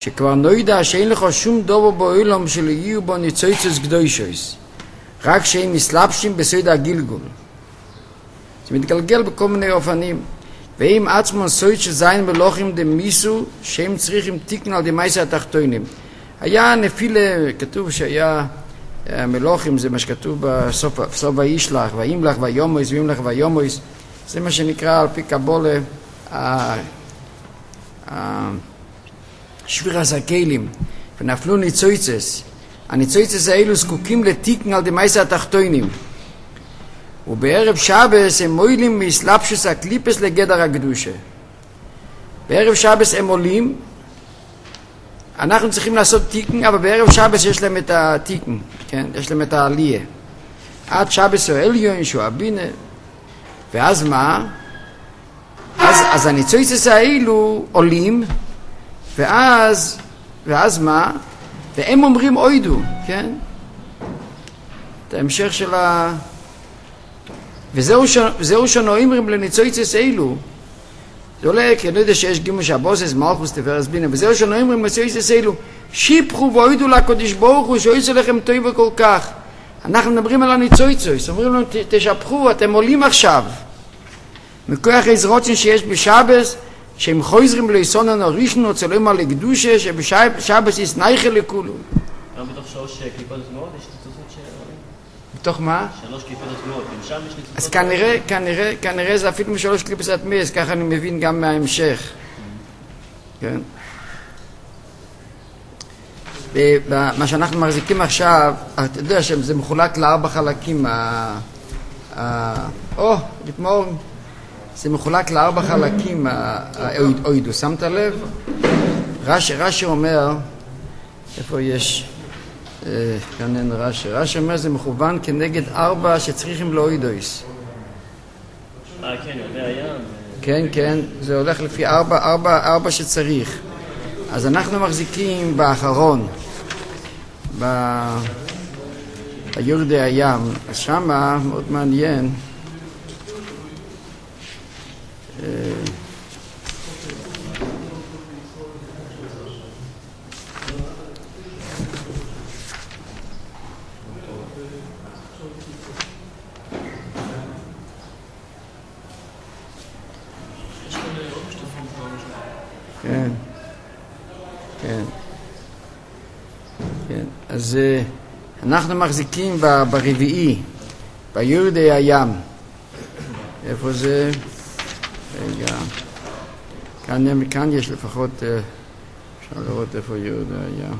שכבר נוידע שאין לך שום דבר בעולם שלא יהיו בו ניצוצות קדושות, רק שהם מסלבשים בסוד הגלגול. זה מתגלגל בכל מיני אופנים, והם עצמם סוד שזין מלוכים דמיסו שהם צריכים תיקן על דמייסה התחתונים. היה נפילה, כתוב שהיה מלוכים, זה מה שכתוב בסוף הישלח, וימלך ויומוס וימלך ויומוס, זה מה שנקרא על פי קבולה שבירת הכלים, ונפלו ניצוצות. הניצוצות האלו זקוקים לתיקן על דמייסה התחתונים. ובערב שבס הם מועילים מסלבשוס הקליפס לגדר הקדושה. בערב שבס הם עולים, אנחנו צריכים לעשות תיקן, אבל בערב שבס יש להם את התיקן, כן? יש להם את העלייה. עד שבס או עליון שהוא הבינה, ואז מה? אז הניצוצות האלו עולים, ואז מה? והם אומרים אוידו, כן? את ההמשך של וזהו שנאמרים לניצוצות אלו. זה עולה, כי אני יודע שיש גימוש הבוסס, מלכוס, תפארת בינה, וזהו שנאמרים לניצוצות אלו, שיפחו ואוידו לקדוש ברוך הוא, שיעשה לכם טוב וכל כך. אנחנו מדברים על הניצוצות, אומרים לנו, תשפחו, אתם עולים עכשיו. מכוח העזרותים שיש בשבס, שהם חוזרים ליסונן הראשון, צלם על הקדושה, שבשבס יסנייכה לכולו. גם בתוך 3 קליפות התנועות יש ניצוצות שעולים? בתוך מה? 3 קליפות התנועות, גם שם יש ניצוצות? אז כנראה זה אפילו מ3 קליפות התנועות, ככה אני מבין גם מההמשך. כן? מה שאנחנו מחזיקים עכשיו, אתה יודע שזה מחולק ל4 חלקים. לתמור, זה מחולק ל4 חלקים, האוידו, שמת לב? רש"י אומר, איפה יש, כאן אין רש"י אומר זה מכוון כנגד 4 שצריכים לאוידויס. כן, יודע הים. כן, זה הולך לפי 4 שצריך. אז אנחנו מחזיקים באחרון, ביורדי הים, אז שמה מאוד מעניין, כן. אז אנחנו מחזיקים ברביעי, ביורדי הים. איפה זה? רגע. כאן יש לפחות, אפשר לראות איפה יורדי הים.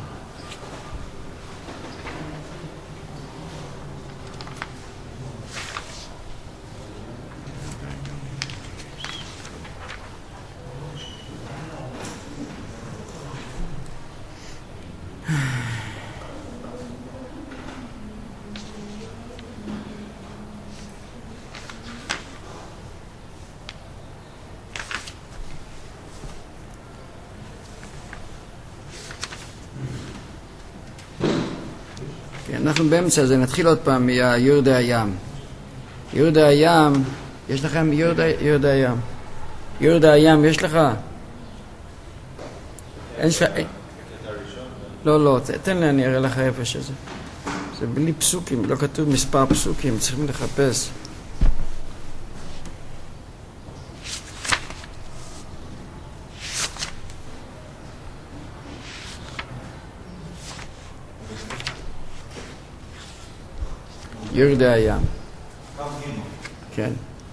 אנחנו באמצע זה, נתחיל עוד פעם מיורדי הים. יורדי הים, יש לכם יורדי הים? יורדי הים, יש לך? אין ש... לא, תן לי, אני אראה לך איפה שזה. זה בלי פסוקים, לא כתוב מספר פסוקים, צריכים לחפש. יורדי הים. כן.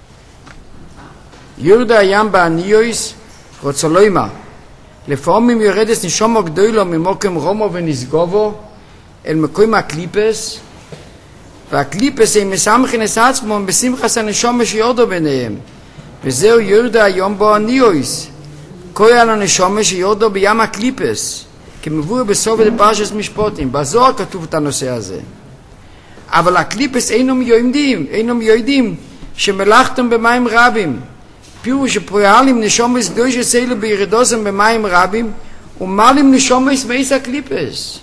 יורדי הים בעניוס רוצה לומר, לפעמים יורדת נשומו גדולו ממוקם רומו ונסגובו אל מקום הקליפס, והקליפס הם מסמכים את עצמם בשמחת הנשומו שיורדו ביניהם, וזהו יורדי היום בעניוס, כוי על הנשומו שיורדו בים הקליפס, כמבואר בסוף פרשת משפטים. בזוהר כתוב את הנושא הזה. אבל הקליפס אינם יודעים שמלאכתם במים רבים, פירוש שפועלים נשומס קדוש אלו בירדוסם במים רבים, ומעלים נשומס מייס הקליפס.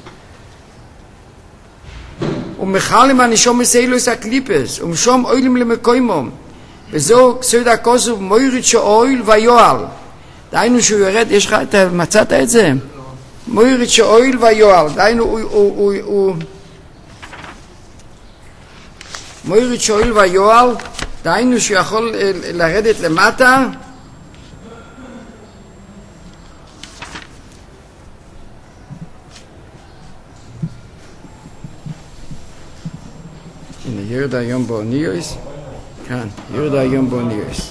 ומחלים הנשומס אלו את הקליפס, ומשום אוילים למקוימום, וזהו סוד הכוסוף מוירד שאויל ויועל. דהיינו שהוא יורד, יש לך, מצאת את זה? מויריד שאויל ויועל, דיינו הוא מויריד שאויל ויועל, דיינו שיכול לרדת למטה, הנה ירד היום באוניוס, כאן, ירד היום באוניוס,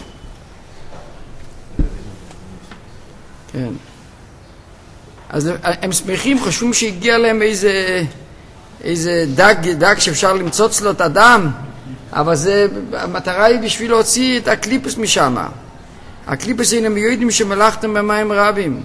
כן. אז הם שמחים, חושבים שהגיע להם איזה דג שאפשר למצוץ לו את הדם, אבל המטרה היא בשביל להוציא את הקליפוס משם. הקליפוס הם יודעים שמלאכתם במים רבים.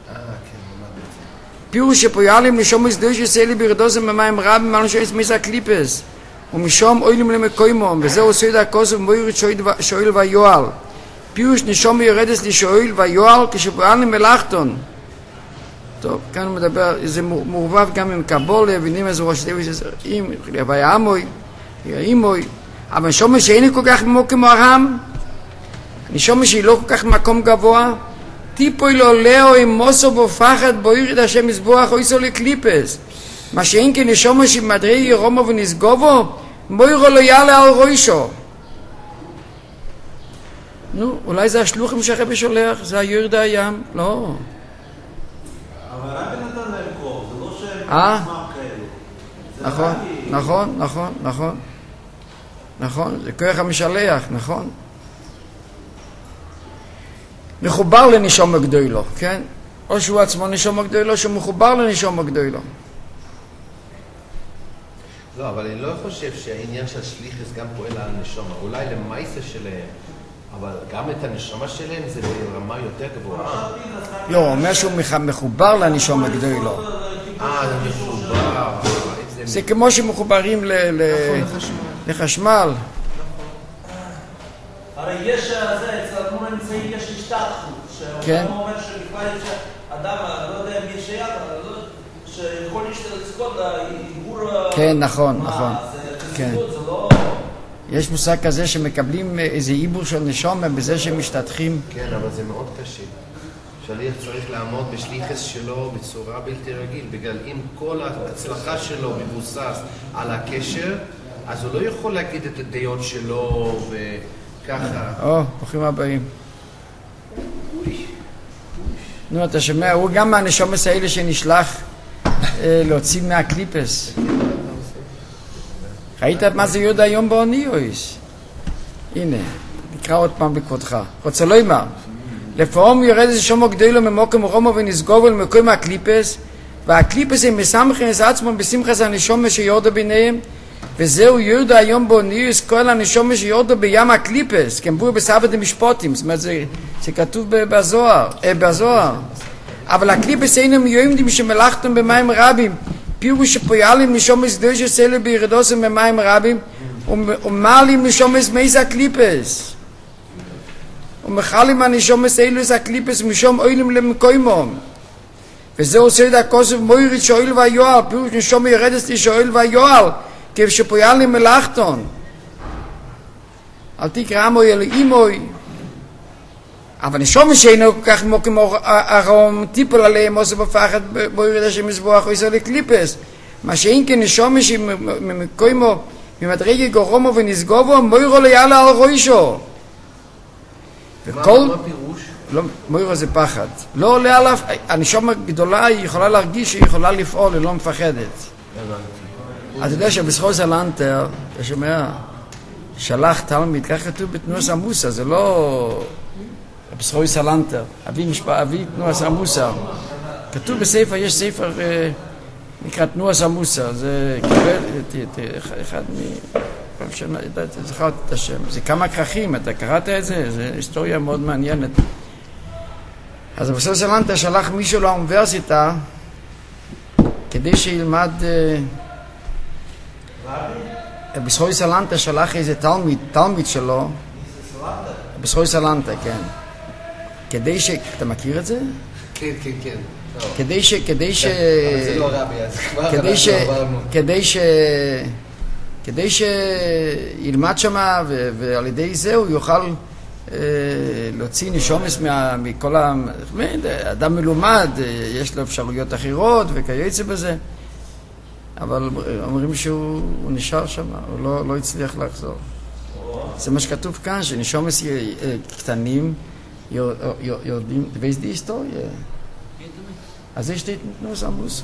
פירוש שפועלים לשום הסדוש יסיילי בירדוזם במים רבים, מה נשאר מזה הקליפוס, ומשום אוילים למקוימום, וזהו עושה את הכוסף מוירד שואל ויועל. פירוש נשום יורדס לשואל ויועל כשפועלים מלאכתון. טוב, כאן הוא מדבר, זה מעורבב גם עם קבולה, ובינים איזה ראש דבי שזרעים, והיה עמוי, אימוי, אבל נשום שאין כל כך במוקם הרם, נשום שהיא לא כל כך במקום גבוה, טיפוי לו לאו עם מוסו בפחד, בו ירד השם מזבוח, או איסו לקליפס. מה שאין כן נשום שמדרי ירומו ונסגובו, בו ירו לו יעלה על רוישו. נו, אולי זה השלוחים שהרבי שולח, זה הירד הים, לא. אבל רק נתן להם כוח, זה לא שהם נכון, נכון, זה כוח המשלח, נכון. מחובר לנשום הגדולו, כן? או שהוא עצמו נשום הגדולו, שהוא מחובר לנשום הגדולו. לא, אבל אני לא חושב שהעניין של שליחס גם פועל על נשמה, אולי למעשה שלהם, אבל גם את הנשמה שלהם זה ברמה יותר גבוהה. לא, הוא אומר שהוא מחובר לנשום הגדולו. זה מחובר. זה כמו שמחוברים לחשמל. הרי יש זה, אצל אדמון האמצעי יש השתתפות, שאדם אומר שבכלל שאדם, לא יודע מי יש יד, שיכול לזכות לעיבור... כן, נכון. יש מושג כזה שמקבלים איזה עיבור של נשום בזה שהם משתתחים. כן, אבל זה מאוד קשה. שליח צריך לעמוד בשליחס שלו בצורה בלתי רגיל, בגלל אם כל ההצלחה שלו מבוסס על הקשר, אז הוא לא יכול להגיד את הדעות שלו וככה. ברוכים הבאים. נו, אתה שומע, הוא גם מהנשומס האלה שנשלח להוציא מהקליפס. ראית מה זה יהודה היום באוניוס? הנה, נקרא עוד פעם בכבודך. רוצה לא אמר. לפעמים יורד איזה שומו גדולו ממוקם רומו ונסגובו למקום הקליפס, והקליפס הם מסמכים את עצמם בשמחת הנשומה שיורדו ביניהם, וזהו יהודה היום באוניוס כל הנשומה שיורדו בים הקליפס, כמבור בסבד המשפוטים, זאת אומרת זה כתוב בזוהר. אבל הקליפס אינם יודעים שמלאכתם במים רבים, פירוש שפועלים נשומס דוש יסלו בירדוסם במים רבים, ומעלים נשומס מייזה הקליפס. ומחלים הנשומס אילוס הקליפס משום אוילים למקוימום. וזה עושה את הכוסף מויריד שואל ויועל, פירוש נשום ירדס לי שואל ויועל, כשפועלים מלאכתון. אל תקרא מוי אלו אימוי. אבל נשום שאינו כל כך מוקם הרום, טיפול עליהם עושה בפחד מויריד השם מזבוח או יסוד לקליפס. מה שאין כן נשום שמקוימו ממדרגי גורומו ונסגובו, מוירו לא יעלה על רוישו. מה פירוש? לא, מוירו זה פחד. לא עולה עליו, הנשמה גדולה היא יכולה להרגיש שהיא יכולה לפעול, היא לא מפחדת. אתה יודע שבסחור סלנטר, אתה שומע, שלח תלמיד, כך כתוב בתנועה סמוסה, זה לא בסחור סלנטר, אבי תנועה סמוסה. כתוב בספר, יש ספר נקרא תנועה סמוסה, זה קיבל אחד זכרת את השם, זה כמה כרכים, אתה קראת את זה? זה היסטוריה מאוד מעניינת. אז בסוף סלנטה שלח מישהו לאוניברסיטה כדי שילמד, בסחוי סלנטה שלח איזה תלמיד שלו, בסחוי סלנטה, כן, כדי ש... אתה מכיר את זה? כן. כדי ש... אבל זה לא רבי, אז כבר כדי שילמד שמה ועל ידי זה הוא יוכל להוציא נשומס מכל אדם מלומד, יש לו אפשרויות אחרות וכיוצא בזה, אבל אומרים שהוא נשאר שם, הוא לא הצליח לחזור. זה מה שכתוב כאן, שנשומס קטנים יורדים, ואיזה די היסטוריה? אז יש לי תנוס עמוסה.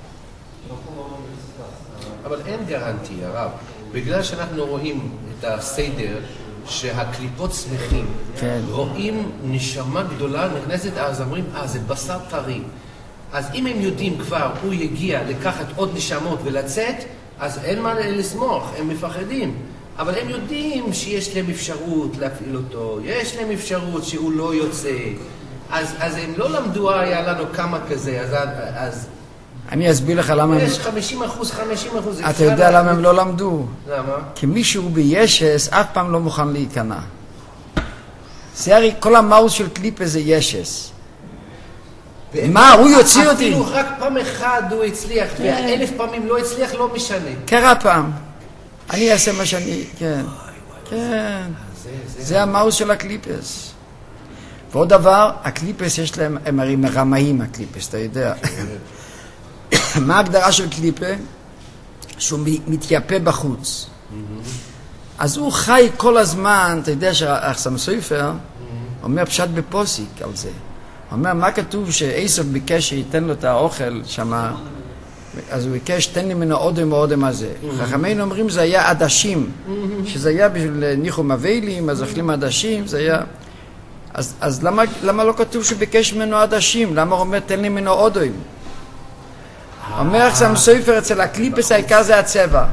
אבל אין גרנטי, הרב. בגלל שאנחנו רואים את הסדר שהקליפות שמחים, כן. רואים נשמה גדולה נכנסת, אז אומרים, זה בשר טרי. אז אם הם יודעים כבר, הוא יגיע לקחת עוד נשמות ולצאת, אז אין מה לסמוך, הם מפחדים. אבל הם יודעים שיש להם אפשרות להפעיל אותו, יש להם אפשרות שהוא לא יוצא. אז הם לא למדו, היה לנו כמה כזה, אז אני אסביר לך למה... יש 50%. אתה יודע למה הם לא למדו? למה? כי מישהו בישס אף פעם לא מוכן להיכנע. זה הרי כל המאוס של קליפה זה ישס. מה, הוא יוציא אותי? אפילו רק פעם אחד הוא הצליח, ו1000 פעמים לא הצליח, לא משנה. קרה פעם. אני אעשה מה שאני... כן. כן. זה המאוס של הקליפס. ועוד דבר, הקליפס יש להם, הם הרי מרמאים הקליפס, אתה יודע. מה ההגדרה של קליפה? שהוא מתייפה בחוץ. אז הוא חי כל הזמן, אתה יודע שהחסם סופר אומר פשט בפוסיק על זה. הוא אומר, מה כתוב שאיסוף ביקש שייתן לו את האוכל שמה, אז הוא ביקש, תן לי ממנו אודם ואודם הזה. חכמינו אומרים, זה היה עדשים, שזה היה בשביל ניחום אבלים, אז אוכלים עדשים, זה היה... אז למה לא כתוב שביקש ממנו עדשים? למה הוא אומר, תן לי ממנו אודם? אומר חסם סופר, אצל הקליפס העיקר זה הצבע.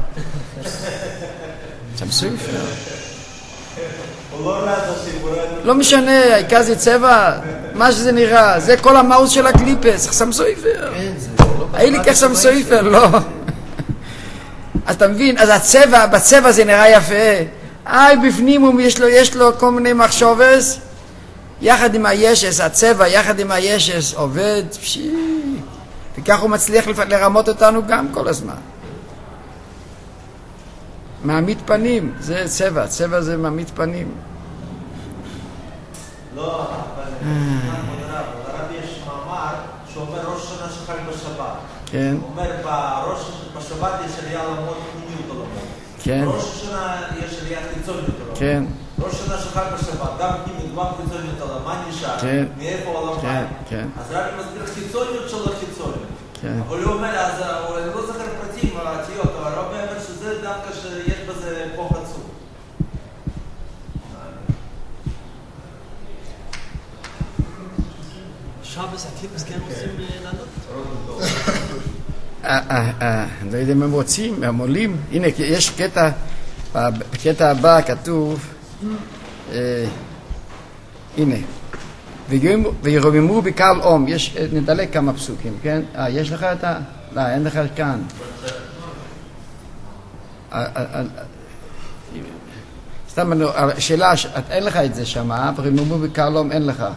חסם סופר. לא משנה, העיקר זה צבע, מה שזה נראה, זה כל המאוס של הקליפס, חסם סופר. היה לי כחסם סופר, לא. אז אתה מבין, אז הצבע, בצבע זה נראה יפה. בפנים יש לו כל מיני מחשובס, יחד עם הישס, הצבע יחד עם הישס עובד, וכך הוא מצליח לרמות אותנו גם כל הזמן. מעמיד פנים, זה צבע, צבע זה מעמיד פנים. לא, אבל לרב יש מאמר שאומר ראש שנה שחג בשבת. כן. הוא אומר בשבת יש עלייה למות פנימיות עולמות. כן. ראש שנה יש עלייה חיצוניות עולמות. כן. ראש שנה שחג בשבת, גם פנימיות, גם חיצוניות עולמות, מה נשאר? כן. מאיפה עולם חי? כן, כן. אז רבי מסביר חיצוניות של החיצוניות. כן. אבל הוא אומר, אז אני לא זוכר פרטים, התיות, אבל רבי אומר שזה דווקא שיש בזה כוח עצום. שבס, הקליפס כן רוצים לענות? אני לא יודע אם הם רוצים, הם עולים. הנה, יש קטע, בקטע הבא כתוב, הנה, וירוממו בקהל אום, נדלק כמה פסוקים, כן? יש לך את ה... לא, אין לך כאן. סתם, שאלה, אין לך את זה שם, וירוממו בקהל אום, אין לך.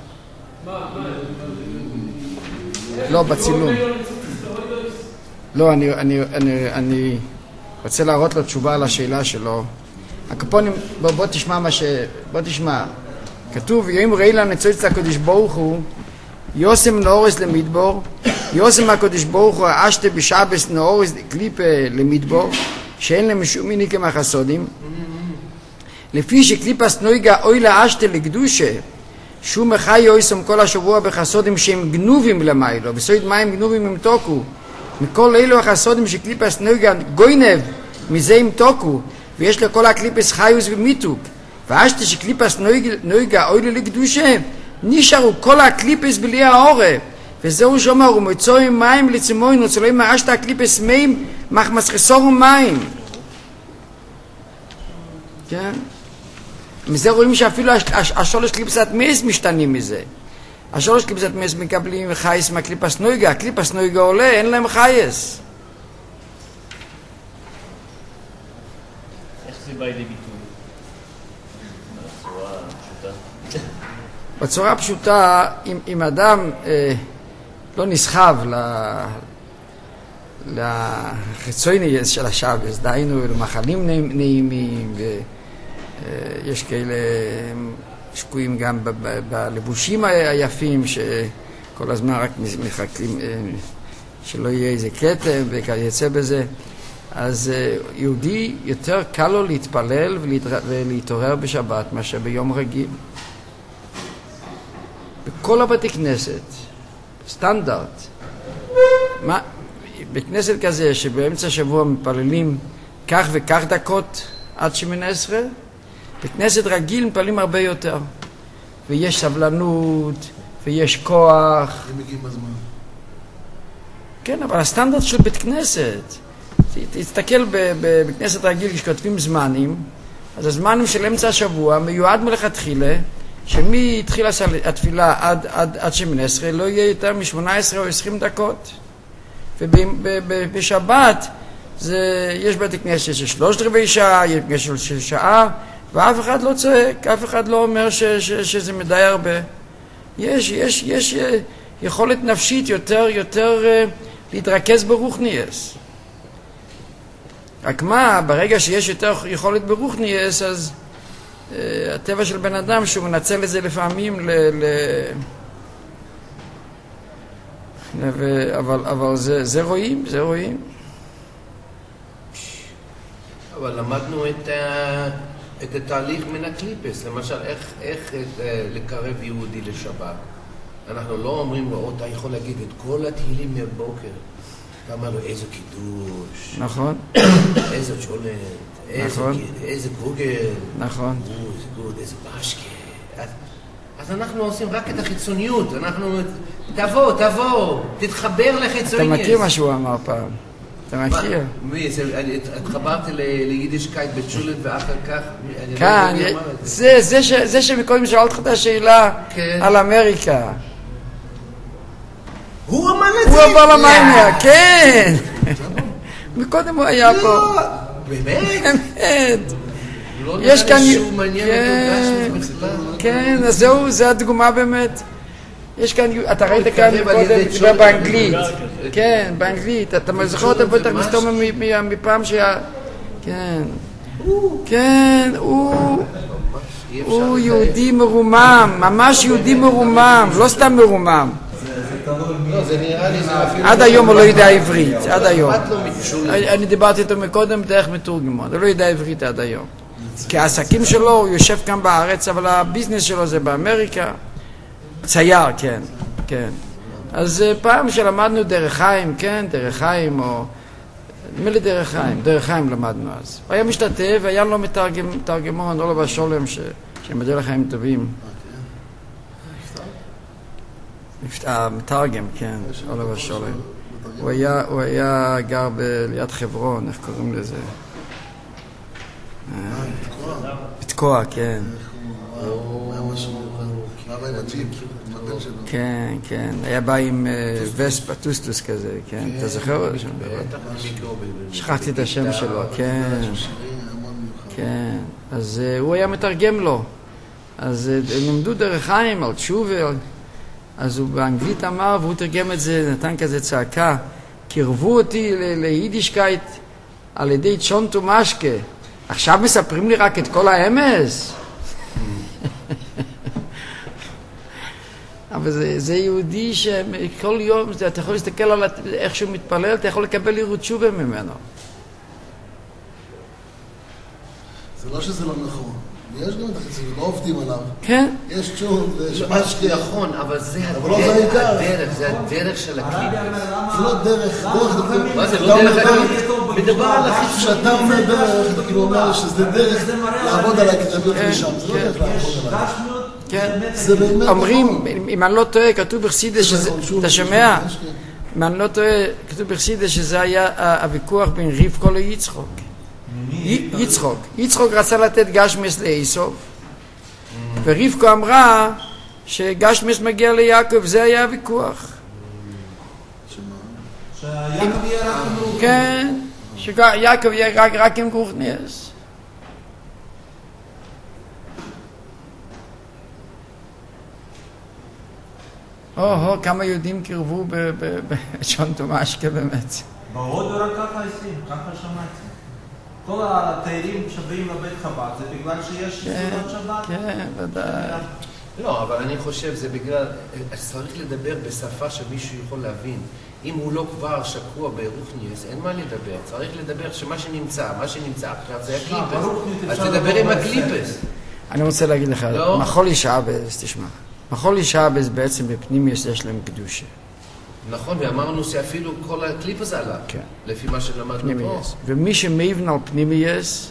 לא, בצילום. לא, אני רוצה להראות לו תשובה על השאלה שלו. הקופונים, בוא תשמע מה בוא תשמע. כתוב, יום ראילה נצוץ לקדוש ברוך הוא, יוסם נאורס למדבור, יוסם הקדוש ברוך הוא, אשתה בשבס נאורס קליפה למדבור, שאין להם שום מיני כמחסודים. לפי שקליפס נויגה אוי לאשתה לקדושה, שום מחי יויסום כל השבוע בחסודים שהם גנובים למיילו, בסויד מים גנובים עם תוקו, מכל אלו החסודים שקליפס נויגה גוינב, מזה עם תוקו, ויש לכל הקליפס חיוס ומיתוק, ואשתה שקליפס נויגה אוי לקדושה, נשארו כל הקליפס בלי האורה, וזהו שאומר, ומוצאו מים לצימוין, וצלוי מאשתה הקליפס מים, מחמס חסור מים. כן? מזה רואים שאפילו השולש קליפסת מס משתנים מזה. השולש קליפסת מס מקבלים חייס מהקליפס נויגה, הקליפס נויגה עולה, אין להם חייס. איך זה בא לידי ביטוי? בצורה פשוטה, אם אדם לא נסחב לחיצוני של השבס, דהיינו למאכלים נעימים, ויש כאלה שקועים גם בלבושים היפים, שכל הזמן רק מחכים שלא יהיה איזה כתם וכיוצא בזה. אז יהודי יותר קל לו להתפלל ולהתעורר בשבת מאשר ביום רגיל. בכל הבתי כנסת, סטנדרט. בכנסת כזה שבאמצע השבוע מתפללים כך וכך דקות עד שמיני עשרה, בכנסת רגיל מתפללים הרבה יותר. ויש סבלנות, ויש כוח. הם מגיעים בזמן. כן, אבל הסטנדרט של בית כנסת, תסתכל בכנסת רגיל כשכותבים זמנים, אז הזמנים של אמצע השבוע מיועד מלכתחילה, שמי התחילה התפילה עד שמיני עשרה לא יהיה יותר מ-18 או 20 דקות. ובשבת יש בית כנסת של 3/4 שעה, יש כנסת של שעה, ואף אחד לא צועק, אף אחד לא אומר שזה מדי הרבה. יש יכולת נפשית יותר להתרכז ברוחניאס. רק מה, ברגע שיש יותר יכולת ברוחניאס, אז הטבע של בן אדם שהוא מנצל את זה לפעמים אבל זה רואים. אבל למדנו את התהליך מן הקליפס, למשל איך לקרב יהודי לשבת. אנחנו לא אומרים לו, אתה יכול להגיד את כל התהילים מהבוקר. אתה אומר לו, איזה קידוש. נכון. איזה צ'ולנט. נכון. איזה גוגל. נכון. איזה גוד, איזה בשקה. אז אנחנו עושים רק את החיצוניות. אנחנו, תבוא, תתחבר לחיצוניות. אתה מכיר מה שהוא אמר פעם? אתה מכיר? התחברתי ליידישקייט בצ'ולנט ואחר כך... כאן, זה שמקודם שאלת לך את השאלה על אמריקה. הוא אמר את זה? הוא אמר למאניה, כן. מקודם הוא היה פה. לא, באמת? באמת. לא נראה לי שהוא מעניין אותו גשמי בכלל. כן, אז זה הדוגמה באמת. יש כאן, אתה ראית כאן קודם באנגלית. כן, באנגלית. אתה זוכר אותה בטח מסתום מפעם שהיה... כן. כן, הוא יהודי מרומם, ממש יהודי מרומם, לא סתם מרומם. לא, זה נראה לי זה אפילו... עד היום הוא לא יודע עברית, עד היום. אני דיברתי איתו מקודם דרך מתורגמון, הוא לא יודע עברית עד היום. כי העסקים שלו, הוא יושב כאן בארץ, אבל הביזנס שלו זה באמריקה. צייר, כן. אז פעם שלמדנו דרך חיים, כן, דרך חיים, או... נדמה לי דרך חיים למדנו אז. הוא היה משתתף, היה לו מתרגמון, עולב השולם, שמדע לחיים טובים. מתרגם, כן, עולב השולם. הוא היה גר ליד חברון, איך קוראים לזה? בתקוע, כן. כן, היה בא עם וספה, טוסטוס כזה, כן, אתה זוכר? שכחתי את השם שלו, כן, אז הוא היה מתרגם לו, אז נמדו דרך חיים על תשובה, אז הוא באנגלית אמר, והוא תרגם את זה, נתן כזה צעקה, קרבו אותי ליידישקייט על ידי צ'ונטו משקה, עכשיו מספרים לי רק את כל האמס? אבל זה יהודי שכל יום, אתה יכול להסתכל על איך שהוא מתפלל, אתה יכול לקבל לירות תשובה ממנו. זה לא שזה לא נכון. יש גם את החיצון, לא עובדים עליו. כן. יש צ'ון ויש משקה. נכון, אבל זה הדרך של הקליפס. זה לא דרך. מה זה לא דרך? מדבר על החיצון. כשאתה אומר דרך, אתה כאילו אומר שזה דרך לעבוד על הקדמיות לשם. זה לא דרך לעבוד עליו. כן, אומרים, אם אני לא טועה, כתוב בחסידס, אתה שומע? אם אני לא טועה, כתוב בחסידס שזה היה הוויכוח בין רבקה ליצחוק. יצחוק רצה לתת גשמיס לעשו, ורבקה אמרה שגשמיס מגיע ליעקב, זה היה הוויכוח. שיעקב יהיה רק עם רוחניאס. כן, שיעקב יהיה רק עם רוחניאס. כמה יהודים קרבו בצ'ונטו משקה באמת. בהודו רק ככה עושים, ככה שמעתי. כל התיירים שבאים לבית חב"ד, זה בגלל שיש סעודת שבת? כן, ודאי. לא, אבל אני חושב, זה בגלל, צריך לדבר בשפה שמישהו יכול להבין. אם הוא לא כבר שקוע ברוחניאס, אין מה לדבר. צריך לדבר שמה שנמצא עכשיו זה הקליפס. אז תדבר עם הקליפס. אני רוצה להגיד לך, מחול ישעבס, תשמע. מחול ישעבס בעצם בפנימיוס יש להם קדושה. נכון, ואמרנו שאפילו כל הקליפס עלה. כן. לפי מה שלמדנו פה. ומי שמבנה על פנימיוס,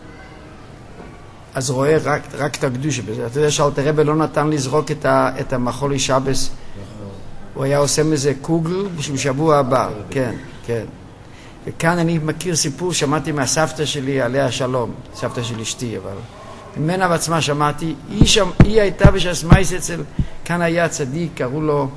אז רואה רק את הקדושה בזה. אתה יודע שאלתר רבי לא נתן לזרוק את המחול ישעבס. הוא היה עושה מזה קוגל בשביל שבוע הבא. כן, כן. וכאן אני מכיר סיפור, שמעתי מהסבתא שלי, עליה שלום, סבתא של אשתי, אבל ממנה בעצמה שמעתי, היא הייתה בשסמייס אצל, כאן היה צדיק, קראו לו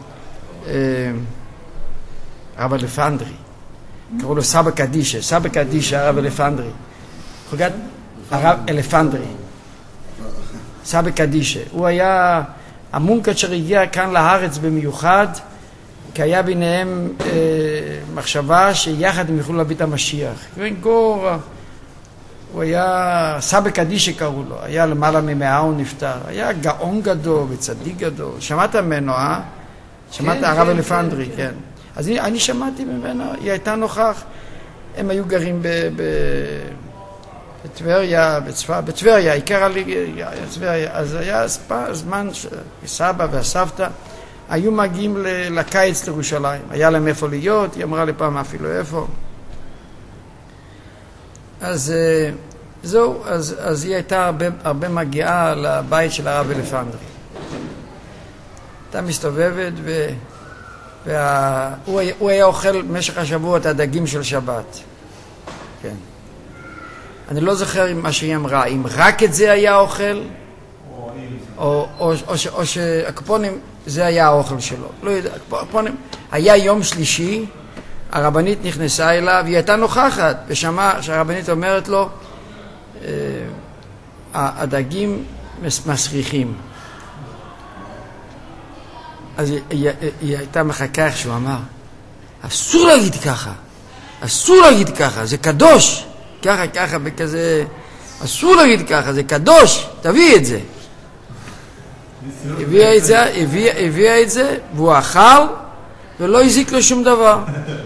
הרב אלפנדרי, קראו לו סבא קדישה, הרב אלפנדרי. חוגת הרב אלפנדרי, סבא קדישה. הוא היה המונקת שהגיע כאן לארץ במיוחד, כי היה ביניהם מחשבה שיחד הם יוכלו להביא את המשיח. הוא היה סבא קדישה קראו לו, היה למעלה מ100 הוא נפטר, היה גאון גדול וצדיק גדול. שמעת ממנו, שמעת הרב אלפנדרי, כן. אז אני שמעתי ממנו, היא הייתה נוכח, הם היו גרים בטבריה, בטבריה, עיקר עלי, אז היה זמן שסבא והסבתא היו מגיעים לקיץ לירושלים, היה להם איפה להיות, היא אמרה לי פעם אפילו איפה. אז זהו, אז היא הייתה הרבה מגיעה לבית של הרב אלפנדרי. הייתה מסתובבת והוא היה אוכל במשך השבוע את הדגים של שבת. כן. אני לא זוכר מה שהיא אמרה, אם רק את זה היה אוכל, או שהקופונים זה היה האוכל שלו. לא יודע, הקופונים, היה יום שלישי, הרבנית נכנסה אליו, היא הייתה נוכחת, ושמעה שהרבנית אומרת לו, הדגים מסריחים. אז היא הייתה מחכה איך שהוא אמר, אסור להגיד ככה, זה קדוש. ככה, בכזה, אסור להגיד ככה, זה קדוש, תביא את זה. הביאה את זה, והוא אכל, ולא הזיק לו שום דבר.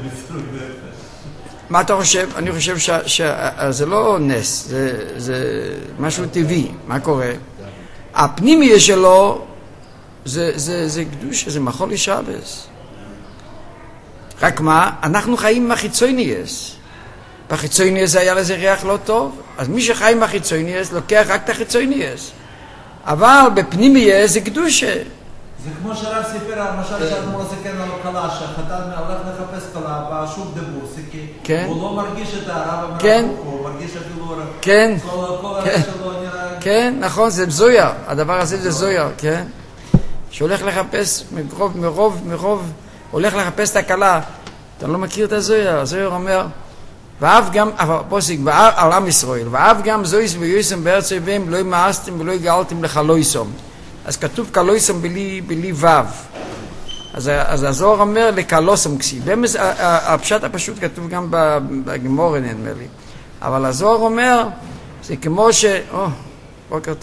מה אתה חושב? אני חושב שזה לא נס, זה משהו טבעי. מה קורה? הפנימי שלו, זה קדוש, זה מחול ישעבס. רק מה? אנחנו חיים מהחיצוניאס. בחיצוניאס היה לזה ריח לא טוב, אז מי שחי מהחיצוניאס לוקח רק את החיצוניאס. אבל בפנימי זה קדושה. זה כמו שרב סיפר על משל שאנחנו מסכן על כלה, שהחתן הולך לחפש כלה בשוק דבורסיקי, הוא לא מרגיש את הרב המרחוק, הוא מרגיש אפילו כל הרב שלו נראה... כן, נכון, זה זויר, הדבר הזה זה זויר, כן? שהולך לחפש, מרוב, הולך לחפש את הכלה, אתה לא מכיר את הזויר, הזויר אומר, ואף גם, פוסיק, על עם ישראל, ואף גם זויס ויוסם בארץ אויביהם לא ימאסתם ולא יגאלתם לחלויסום. אז כתוב קלויסום בלי וו. אז הזוהר אומר לקלוסום כסיב. הפשט הפשוט כתוב גם בגמורה נדמה לי. אבל הזוהר אומר, זה כמו ש... בוקר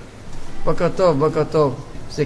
טוב. זה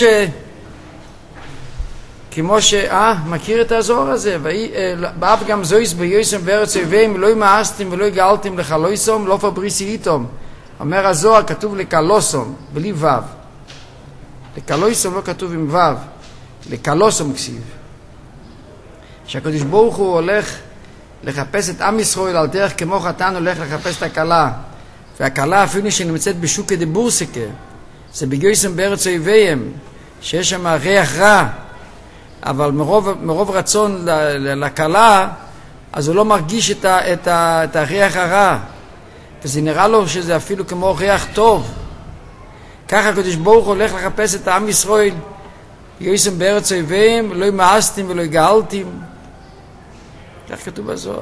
כמו ש... מכיר את הזוהר הזה? ואף גם זויס ביוסם בארץ אויביהם לא ימאסתם ולא יגאלתם לחלויסום לא פבריסי איתום. אומר הזוהר כתוב לקלוסום בלי וו. לקלויסום לא כתוב עם וו, לקלוסום כסיב. שהקדוש ברוך הוא הולך לחפש את עם ישראל על דרך כמו חתן הולך לחפש את הכלה. והכלה אפילו שנמצאת בשוק דבורסיקה, זה בגיוסם בארץ אויביהם, שיש שם ריח רע, אבל מרוב רצון לכלה, אז הוא לא מרגיש את הריח הרע. וזה נראה לו שזה אפילו כמו ריח טוב. ככה הקדוש ברוך הוא הולך לחפש את העם ישראל, יויסם בארץ אויביהם, לא ימאסתם ולא יגאלתם. כך כתוב בזוהר.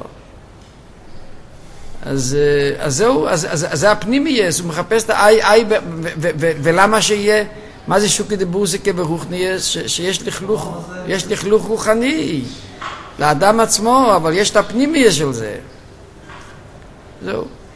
אז זהו, אז זה הפנימייס, הוא מחפש את האי, ולמה שיהיה, מה זה שוקי דבורסיקה ברוחניאס, שיש לכלוך רוחני, לאדם עצמו, אבל יש את הפנימייס של זה. זהו.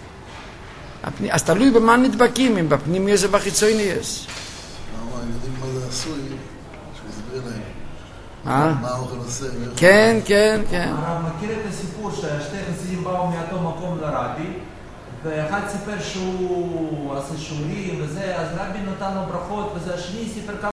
אז תלוי במה נדבקים, אם בפנימיוס או בחיצוניוס. יודעים מה זה עשוי, שיסביר להם. מה האוכל עושה? כן, כן, כן. הרב מכיר את הסיפור ששתי חסידים באו מאותו מקום לרבי, ואחד סיפר שהוא עשה שיעורים וזה, אז רבי נתן לו ברכות, וזה השני סיפר